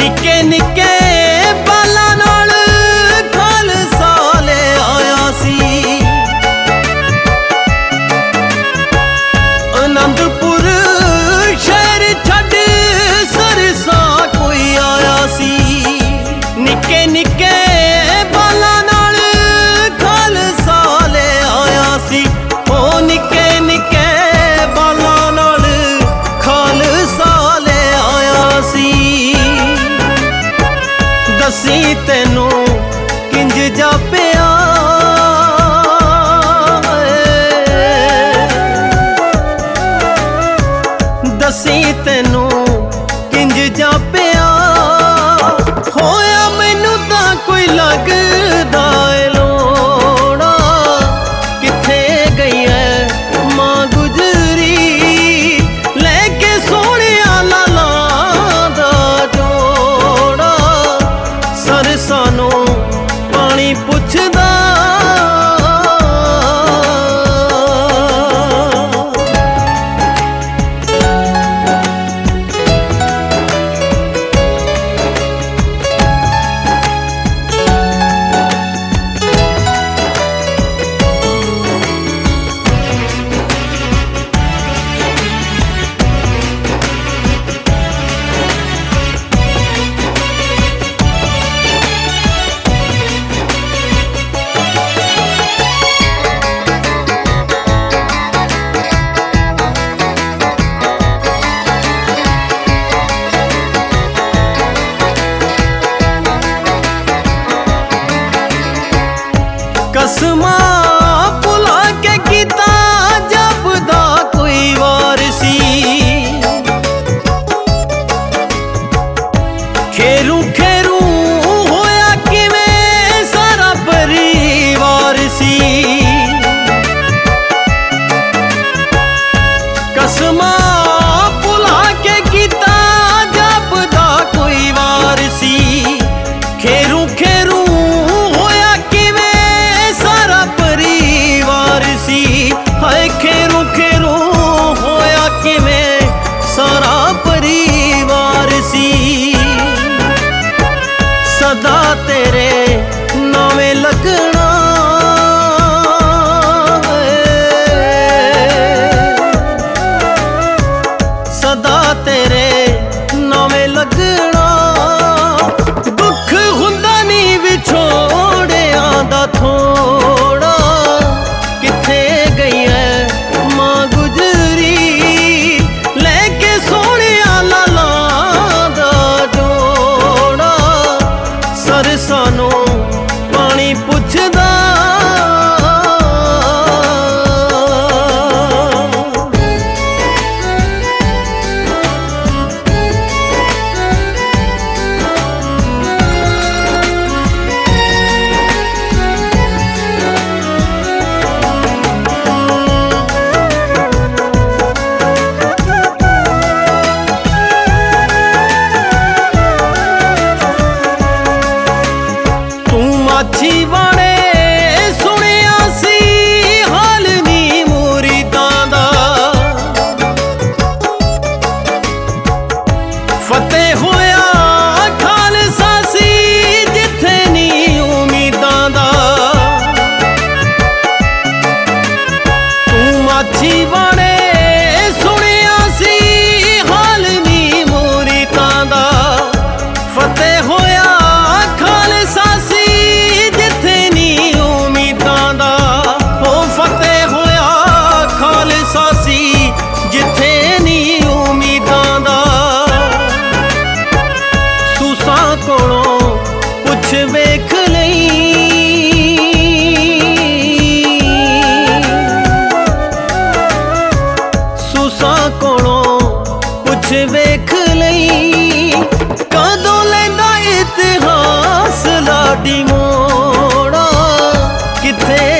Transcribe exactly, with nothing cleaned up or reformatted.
निके निके बालां नाल खालसा ले आया सी। आनंदपुर शहर छड्ड सरसा कोई आया सी। निके निके बालां नाल खालसा ले आया सी। ओ निके निके बालां नाल खालसा ले आया सी। दसी तैनू किंज जापिया दसी तैनू किंज जापिया होया मैनू तां कोई लगदा ए लोड़ा। किथे गई है मां गुजरी लेके सोहणिया लाला दा जोड़ा। सरसा नू पानी पुछदा कसमा भुला के कीता जपदा कोई वार सी। खेरू खेरू होया किवें सारा परिवार सी। कसमा भुला के कीता जपदा कोई वार सी। खेरू खेरू हाय खेरू खेरू होया किवें सारा परिवार सी। सदा तेरे नावें लगना सदा तेरे नावें लगना। दुख हुंदा नी विछोड़िया दा थोड़ा। किथे गई है मां गुजरी लेके सोहणिया लाला दा जोड़ा। सरसा नू पानी पुछदा माछी वाणे सुनिया सी हाल नी मुरीदां दा। फतेह होया खालसा सी जिथे नी उम्मीदां दा। तू माछी वाणे सुनिया सी हाल नी मुरीदां दा। फतेह होया खालसा सी जिथे नी उम्मीदां दा। सूसा कोलों पुछ वेख लई सूसा कोलों पुछ वेख लई। कदों लैंदा इतिहास लाडी मोड़ा। किथे